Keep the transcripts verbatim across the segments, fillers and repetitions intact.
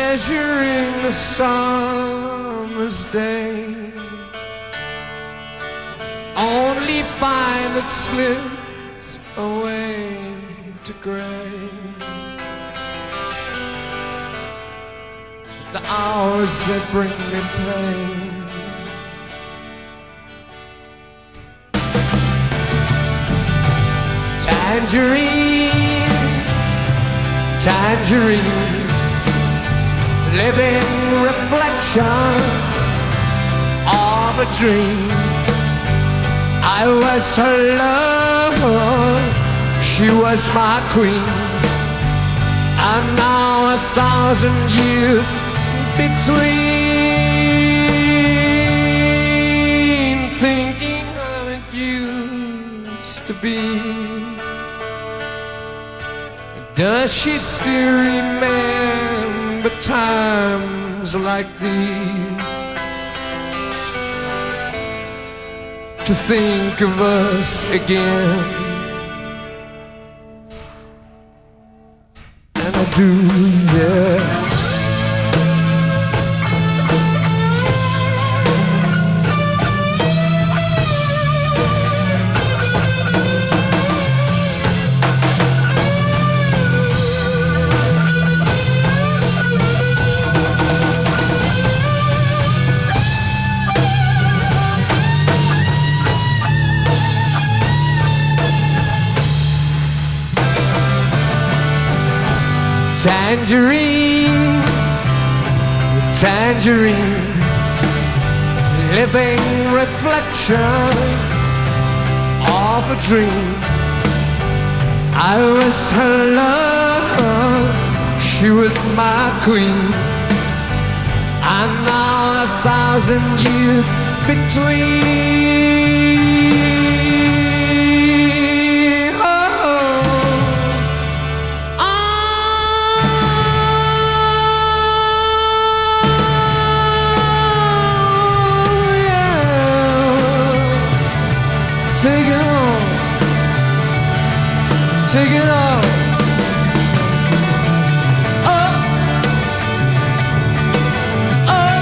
treasuring the summer's day, only find it slipped away to gray. The hours that bring me pain, tangerine, tangerine, living reflection of a dream. I was her love, she was my queen, and now a thousand years between, thinking how it used to be. Does she still remember times like these? To think of us again, and I do, yeah. Tangerine, tangerine, living reflection of a dream. I was her love, she was my queen, and now a thousand years between. Take it on, take it on. Oh, oh.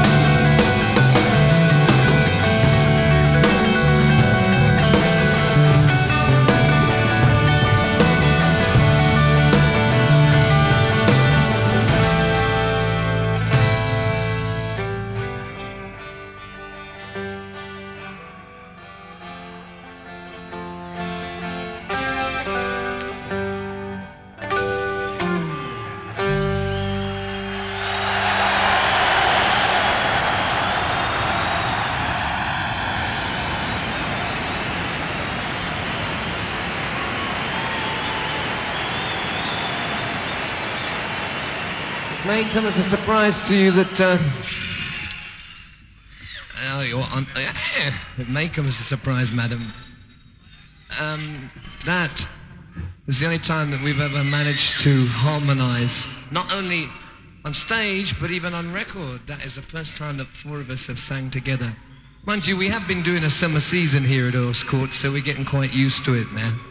It may come as a surprise to you that uh, oh, you're on, uh, it may come as a surprise, madam. Um, that is the only time that we've ever managed to harmonize, not only on stage but even on record. That is the first time that four of us have sang together. Mind you, we have been doing a summer season here at Earl's Court, so we're getting quite used to it now.